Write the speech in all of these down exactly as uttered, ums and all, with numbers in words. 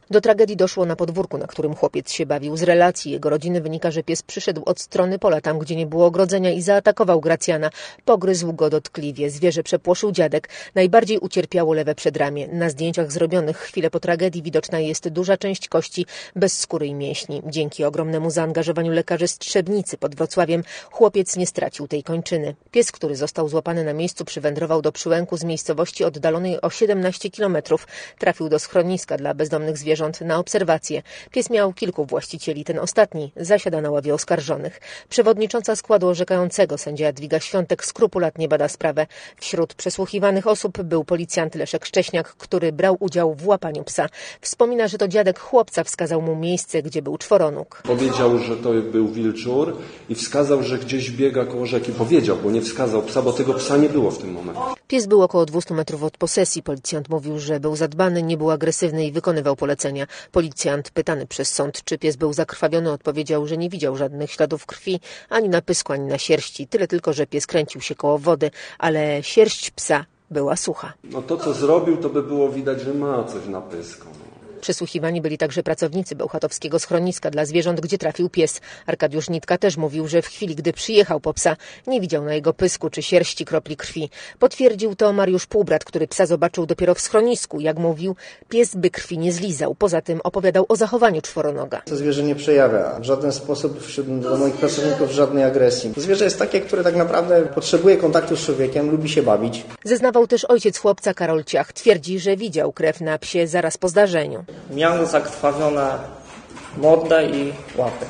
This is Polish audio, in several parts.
Do tragedii doszło na podwórku, na którym chłopiec się bawił. Z relacji jego rodziny wynika, że pies przyszedł od strony pola, tam gdzie nie było ogrodzenia, i zaatakował Gracjana. Pogryzł go dotkliwie. Zwierzę przepłoszył dziadek. Najbardziej ucierpiało lewe przedramię. Na zdjęciach zrobionych chwilę po tragedii widoczna jest duża część kości bez skóry i mięśni. Dzięki ogromnemu zaangażowaniu lekarzy z Trzebnicy pod Wrocławiem chłopiec nie stracił tej kończyny. Pies, który został złapany na miejscu, przywędrował do Przyłęku z miejscowości oddalonej o siedemnaście kilometrów. Trafił do schroniska dla bezdomnych zwierząt na obserwację. Pies miał kilku właścicieli. Ten ostatni zasiada na ławie oskarżonych. Przewodnicząca składu orzekającego, sędzia Jadwiga Świątek, skrupulatnie bada sprawę. Wśród przesłuchiwanych osób był policjant Leszek Szcześniak, który brał udział w łapaniu psa. Wspomina, że to dziadek chłopca wskazał mu miejsce, gdzie był czworonóg. Powiedział, że to był wilczur i wskazał, że gdzieś biega koło rzeki. Powiedział, bo nie wskazał psa, bo tego psa nie było w tym momencie. Pies był około dwieście metrów od posesji. Policjant mówił, że był zadbany, nie był agresywny i wykonywał polecenia. Policjant, pytany przez sąd, czy pies był zakrwawiony, odpowiedział, że nie widział żadnych śladów krwi, ani na pysku, ani na sierści. Tyle tylko, że pies kręcił się koło wody, ale sierść psa była sucha. No to, co zrobił, to by było widać, że ma coś na pysku. Przesłuchiwani byli także pracownicy bełchatowskiego schroniska dla zwierząt, gdzie trafił pies. Arkadiusz Nitka też mówił, że w chwili, gdy przyjechał po psa, nie widział na jego pysku czy sierści kropli krwi. Potwierdził to Mariusz Półbrat, który psa zobaczył dopiero w schronisku. Jak mówił, pies by krwi nie zlizał. Poza tym opowiadał o zachowaniu czworonoga. To zwierzę nie przejawia w żaden sposób wśród do moich pracowników żadnej agresji. To zwierzę jest takie, które tak naprawdę potrzebuje kontaktu z człowiekiem, lubi się bawić. Zeznawał też ojciec chłopca, Karol Ciach. Twierdzi, że widział krew na psie zaraz po zdarzeniu. Miał zakrwawione mordę i łapy.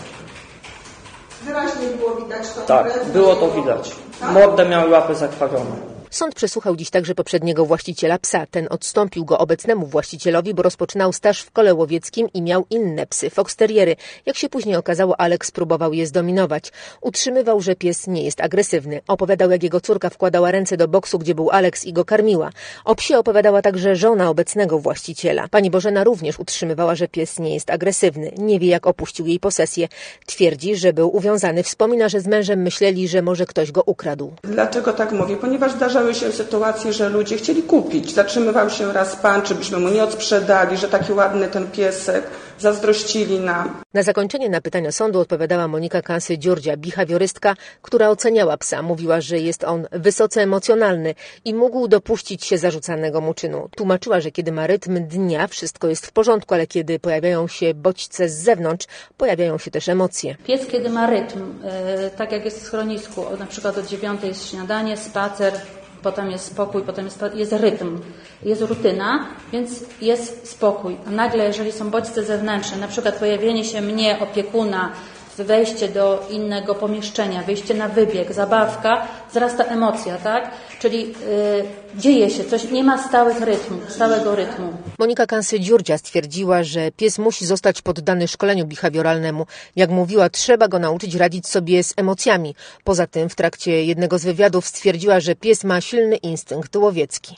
Wyraźnie było widać to? Tak, było to widać. Mordę miał i łapy zakrwawione. Sąd przesłuchał dziś także poprzedniego właściciela psa. Ten odstąpił go obecnemu właścicielowi, bo rozpoczynał staż w kole łowieckim i miał inne psy, foxteriery. Jak się później okazało, Alex próbował je zdominować. Utrzymywał, że pies nie jest agresywny. Opowiadał, jak jego córka wkładała ręce do boksu, gdzie był Alex, i go karmiła. O psie opowiadała także żona obecnego właściciela. Pani Bożena również utrzymywała, że pies nie jest agresywny. Nie wie, jak opuścił jej posesję. Twierdzi, że był uwiązany. Wspomina, że z mężem myśleli, że może ktoś go ukradł. Dlaczego tak mówię? Ponieważ zdarzały się sytuacje, że ludzie chcieli kupić. Zatrzymywał się raz pan, czy byśmy mu nie odsprzedali, że taki ładny ten piesek, zazdrościli nam. Na zakończenie na pytania sądu odpowiadała Monika Kansy-Dziurdzia, behawiorystka, która oceniała psa. Mówiła, że jest on wysoce emocjonalny i mógł dopuścić się zarzucanego mu czynu. Tłumaczyła, że kiedy ma rytm dnia, wszystko jest w porządku, ale kiedy pojawiają się bodźce z zewnątrz, pojawiają się też emocje. Pies, kiedy ma rytm, yy, tak jak jest w schronisku, na przykład od dziewiątej jest śniadanie, spacer, potem jest spokój, potem jest, jest rytm, jest rutyna, więc jest spokój. A nagle, jeżeli są bodźce zewnętrzne, na przykład pojawienie się mnie, opiekuna, wejście do innego pomieszczenia, wyjście na wybieg, zabawka, wzrasta emocja, tak? Czyli yy, dzieje się coś, nie ma stałych rytmu, stałego rytmu. Monika Kansy-Dziurdzia stwierdziła, że pies musi zostać poddany szkoleniu behawioralnemu. Jak mówiła, trzeba go nauczyć radzić sobie z emocjami. Poza tym w trakcie jednego z wywiadów stwierdziła, że pies ma silny instynkt łowiecki.